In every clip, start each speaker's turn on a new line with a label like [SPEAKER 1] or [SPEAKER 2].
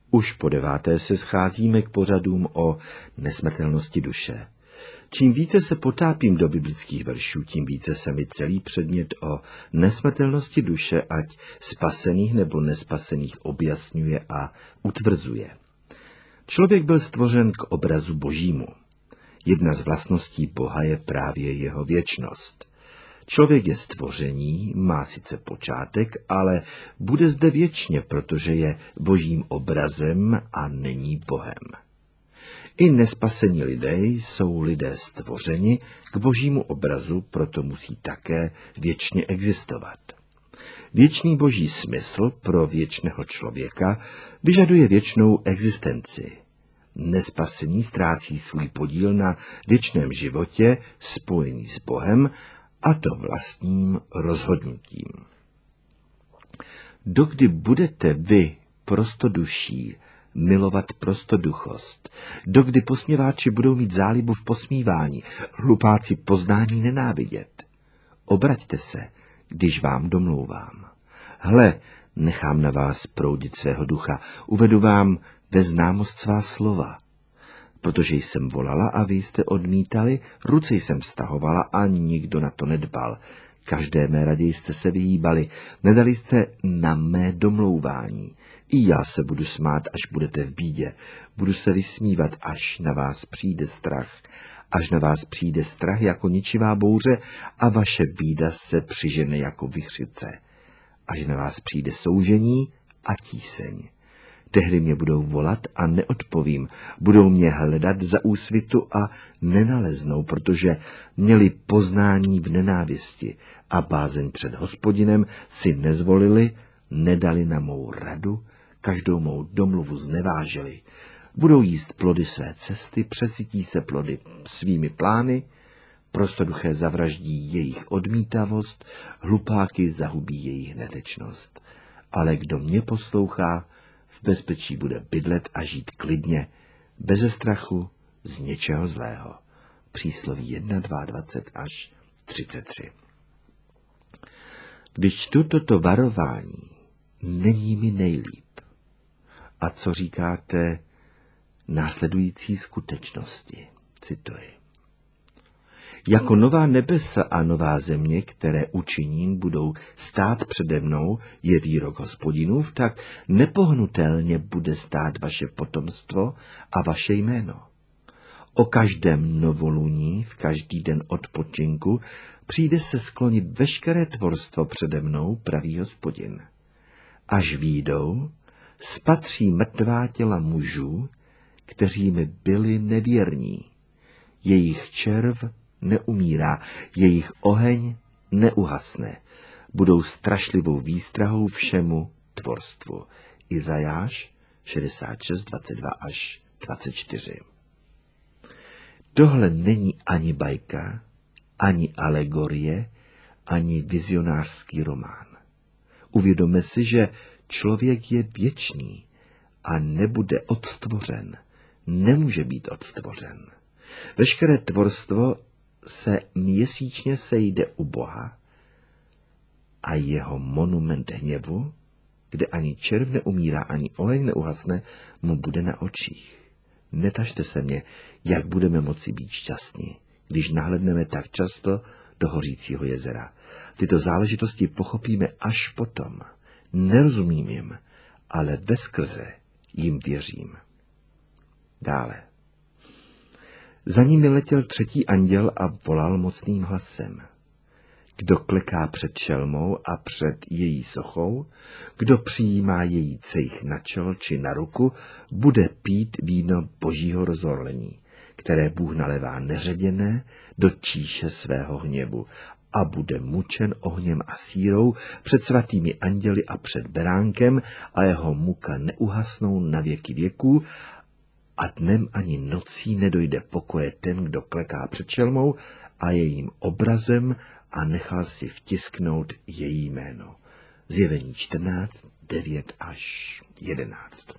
[SPEAKER 1] Už po 9. se scházíme k pořadům o nesmrtelnosti duše. Čím více se potápím do biblických veršů, tím více se mi celý předmět o nesmrtelnosti duše, ať spasených nebo nespasených, objasňuje a utvrzuje. Člověk byl stvořen k obrazu Božímu. Jedna z vlastností Boha je právě jeho věčnost. Člověk je stvoření, má sice počátek, ale bude zde věčně, protože je Božím obrazem a není Bohem. I nespasení lidé jsou lidé stvořeni k Božímu obrazu, proto musí také věčně existovat. Věčný Boží smysl pro věčného člověka vyžaduje věčnou existenci. Nespasení ztrácí svůj podíl na věčném životě spojený s Bohem, a to vlastním rozhodnutím. Dokdy budete vy, prostoduší, milovat prostoduchost, dokdy posměváči budou mít zálibu v posmívání, hlupáci poznání nenávidět. Obraťte se, když vám domlouvám. Hle, nechám na vás proudit svého ducha, uvedu vám ve známost svá slova. Protože jsem volala a vy jste odmítali, ruce jsem stahovala a nikdo na to nedbal. Každé mé radě jste se vyhýbali, nedali jste na mé domlouvání. I já se budu smát, až budete v bídě. Budu se vysmívat, až na vás přijde strach. Až na vás přijde strach jako ničivá bouře a vaše bída se přižene jako vichřice. Až na vás přijde soužení a tíseň. Tehdy mě budou volat a neodpovím, budou mě hledat za úsvitu a nenaleznou, protože měli poznání v nenávisti a bázeň před Hospodinem si nezvolili, nedali na mou radu, každou mou domluvu znevážili. Budou jíst plody své cesty, přesytí se plody svými plány, prostoduché zavraždí jejich odmítavost, hlupáky zahubí jejich netečnost. Ale kdo mě poslouchá, v bezpečí bude bydlet a žít klidně, beze strachu z něčeho zlého. Přísloví 1, 22 až 33. Když čtu toto varování, není mi nejlíp. A co říkáte následující skutečnosti? Cituji. Jako nová nebesa a nová země, které učiním, budou stát přede mnou, je výrok Hospodinův, tak nepohnutelně bude stát vaše potomstvo a vaše jméno. O každém novoluní, v každý den odpočinku, přijde se sklonit veškeré tvorstvo přede mnou, pravý Hospodin. Až výjdou, spatří mrtvá těla mužů, kteří mi byli nevěrní. Jejich červ neumírá, jejich oheň neuhasne. Budou strašlivou výstrahou všemu tvorstvu. Izajáš 66, 22 až 24. Tohle není ani bajka, ani alegorie, ani vizionářský román. Uvědomme si, že člověk je věčný a nebude odstvořen. Nemůže být odstvořen. Veškeré tvorstvo se měsíčně sejde u Boha a jeho monument hněvu, kde ani červ neumírá, ani oheň neuhasne, mu bude na očích. Netažte se mě, jak budeme moci být šťastní, když nahlédneme tak často do hořícího jezera. Tyto záležitosti pochopíme až potom. Nerozumím jim, ale veskrze jim věřím. Dále. Za nimi letěl třetí anděl a volal mocným hlasem. Kdo kleká před šelmou a před její sochou, kdo přijímá její cejch na čelo či na ruku, bude pít víno božího rozhorlení, které Bůh nalévá neředěné do číše svého hněvu a bude mučen ohněm a sírou před svatými anděli a před beránkem a jeho muka neuhasnou na věky věků a dnem ani nocí nedojde pokoje ten, kdo kleká před šelmou a jejím obrazem a nechal si vtisknout její jméno. Zjevení 14, 9 až 11.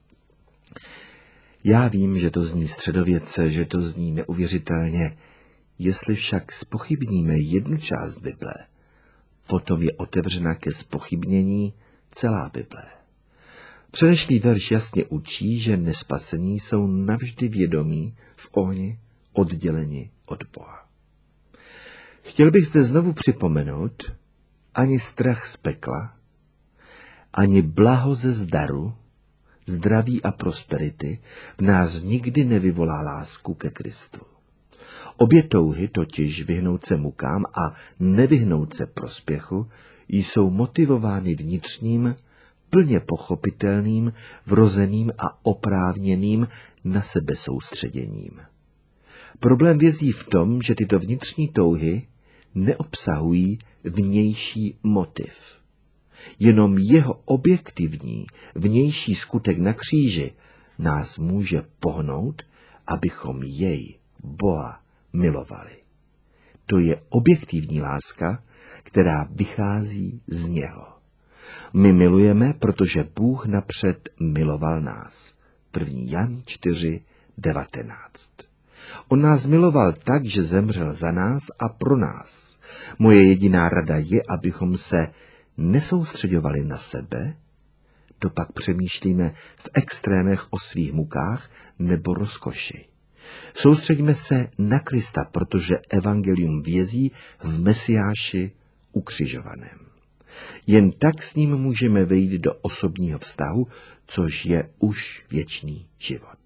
[SPEAKER 1] Já vím, že to zní středověce, že to zní neuvěřitelně. Jestli však zpochybníme jednu část Bible, potom je otevřena ke zpochybnění celá Bible. Předešlý verš jasně učí, že nespasení jsou navždy vědomí v ohni odděleni od Boha. Chtěl bych zde znovu připomenout, ani strach z pekla, ani blaho ze zdaru, zdraví a prosperity v nás nikdy nevyvolá lásku ke Kristu. Obě touhy, totiž vyhnout se mukám a nevyhnout se prospěchu, jsou motivovány vnitřním, plně pochopitelným, vrozeným a oprávněným na sebe soustředěním. Problém vězí v tom, že tyto vnitřní touhy neobsahují vnější motiv. Jenom jeho objektivní vnější skutek na kříži nás může pohnout, abychom jej, Boha, milovali. To je objektivní láska, která vychází z něho. My milujeme, protože Bůh napřed miloval nás. 1. Jan 4:19. On nás miloval tak, že zemřel za nás a pro nás. Moje jediná rada je, abychom se nesoustředovali na sebe, to pak přemýšlíme v extrémech o svých mukách nebo rozkoši. Soustředíme se na Krista, protože evangelium vězí v Mesiáši ukřižovaném. Jen tak s ním můžeme vejít do osobního vztahu, což je už věčný život.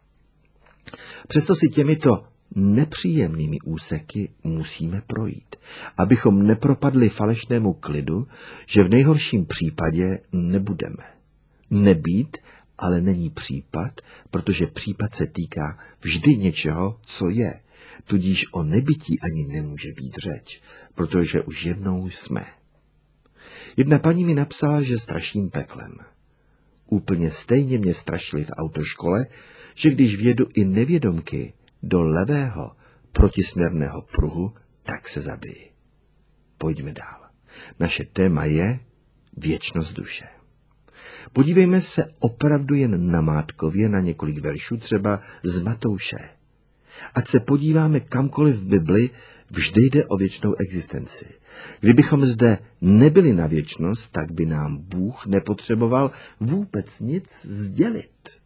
[SPEAKER 1] Přesto si těmito nepříjemnými úseky musíme projít, abychom nepropadli falešnému klidu, že v nejhorším případě nebudeme. Nebýt, ale není případ, protože případ se týká vždy něčeho, co je, tudíž o nebytí ani nemůže být řeč, protože už jednou jsme. Jedna paní mi napsala, že straším peklem. Úplně stejně mě strašili v autoškole, že když vjedu i nevědomky do levého protisměrného pruhu, tak se zabiji. Pojďme dál. Naše téma je věčnost duše. Podívejme se opravdu jen namátkově na několik veršů, třeba z Matouše. Ať se podíváme kamkoliv v Bibli, vždy jde o věčnou existenci. Kdybychom zde nebyli na věčnost, tak by nám Bůh nepotřeboval vůbec nic sdělit.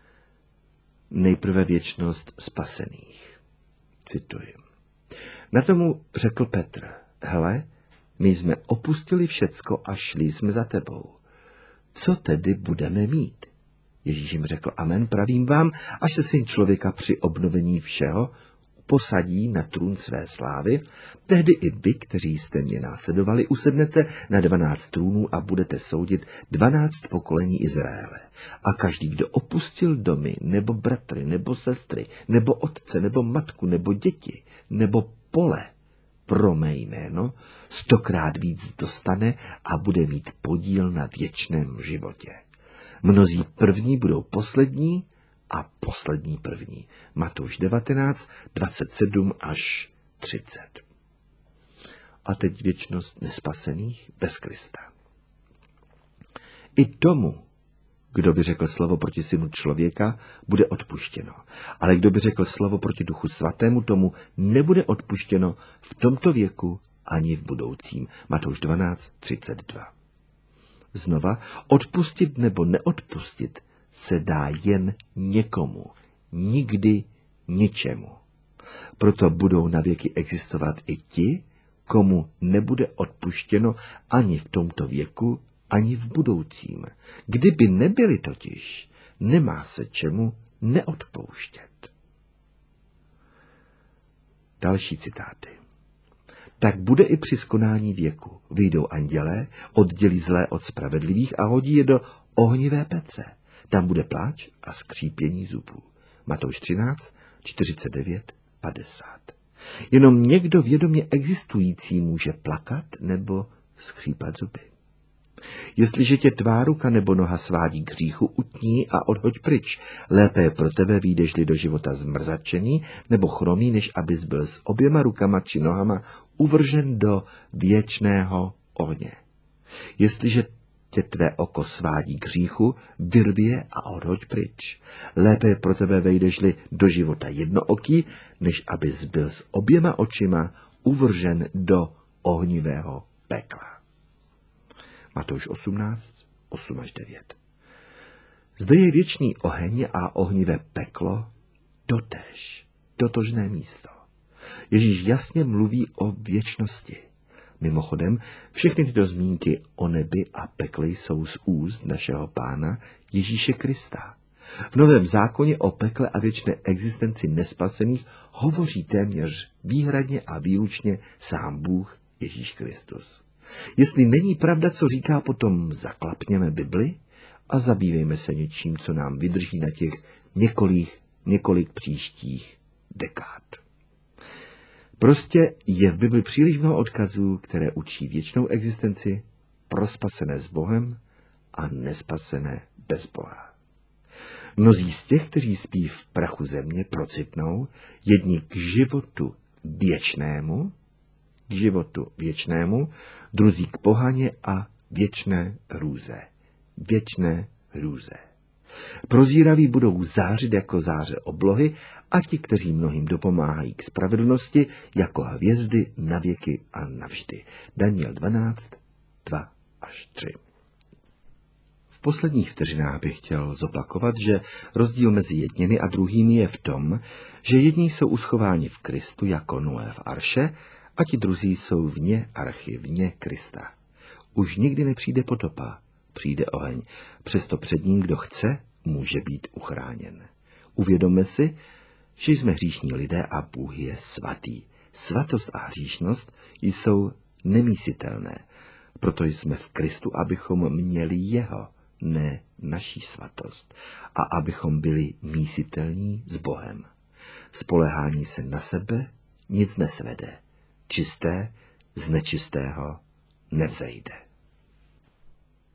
[SPEAKER 1] Nejprve věčnost spasených. Cituji. Na tomu řekl Petr, hele, my jsme opustili všecko a šli jsme za tebou. Co tedy budeme mít? Ježíš jim řekl, amen, pravím vám, až se Syn člověka při obnovení všeho posadí na trůn své slávy, tehdy i vy, kteří jste mě následovali, usednete na 12 trůnů a budete soudit 12 pokolení Izraele. A každý, kdo opustil domy, nebo bratry, nebo sestry, nebo otce, nebo matku, nebo děti, nebo pole, pro mé jméno, 100krát víc dostane a bude mít podíl na věčném životě. Mnozí první budou poslední a poslední první. Matouš 19, 27 až 30. A teď věčnost nespasených bez Krista. I tomu, kdo by řekl slovo proti Synu člověka, bude odpuštěno. Ale kdo by řekl slovo proti Duchu svatému, tomu nebude odpuštěno v tomto věku ani v budoucím. Matouš 12, 32. Znova, odpustit nebo neodpustit se dá jen někomu, nikdy ničemu. Proto budou navěky existovat i ti, komu nebude odpuštěno ani v tomto věku, ani v budoucím. Kdyby nebyli totiž, nemá se čemu neodpouštět. Další citáty. Tak bude i při skonání věku. Vyjdou andělé, oddělí zlé od spravedlivých a hodí je do ohnivé pece. Tam bude pláč a skřípění zubů. Matouš 13, 49, 50. Jenom někdo vědomě existující může plakat nebo skřípat zuby. Jestliže tě tvá ruka nebo noha svádí k hříchu, utní a odhoď pryč. Lépe je pro tebe, vyjdeš-li do života zmrzačený nebo chromý, než abys byl s oběma rukama či nohama uvržen do věčného ohně. Jestliže tě tvé oko svádí k hříchu, vyrvi je a odhoď pryč. Lépe je pro tebe, vejdeš-li do života jednooký, než abys byl s oběma očima uvržen do ohnivého pekla. Matouš 18, 8 až 9. Zde je věčný oheň a ohnivé peklo, totožné místo. Ježíš jasně mluví o věčnosti. Mimochodem, všechny tyto zmínky o nebi a pekle jsou z úst našeho Pána Ježíše Krista. V Novém zákoně o pekle a věčné existenci nespasených hovoří téměř výhradně a výlučně sám Bůh Ježíš Kristus. Jestli není pravda, co říká, potom zaklapněme Bibli a zabývejme se něčím, co nám vydrží na těch několik příštích dekád. Prostě je v Bibli příliš mnoho odkazů, které učí věčnou existenci pro spasené s Bohem a nespasené bez Boha. Mnozí z těch, kteří spí v prachu země, procitnou, jedni k životu věčnému, druzí k pohaně a věčné hrůze. Prozíraví budou zářit jako záře oblohy a ti, kteří mnohým dopomáhají k spravedlnosti, jako hvězdy na věky a navždy. Daniel 12, 2-3. V posledních vteřinách bych chtěl zopakovat, že rozdíl mezi jedněmi a druhými je v tom, že jedni jsou uschováni v Kristu jako Noé v arše a ti druzí jsou vně archy, vně Krista. Už nikdy nepřijde potopa, přijde oheň, přesto před ním, kdo chce, může být uchráněn. Uvědomme si, že jsme hříšní lidé a Bůh je svatý. Svatost a hříšnost jsou nemísitelné, proto jsme v Kristu, abychom měli jeho, ne naší svatost, a abychom byli mísitelní s Bohem. Spoléhání se na sebe nic nesvede, čisté z nečistého nevzejde.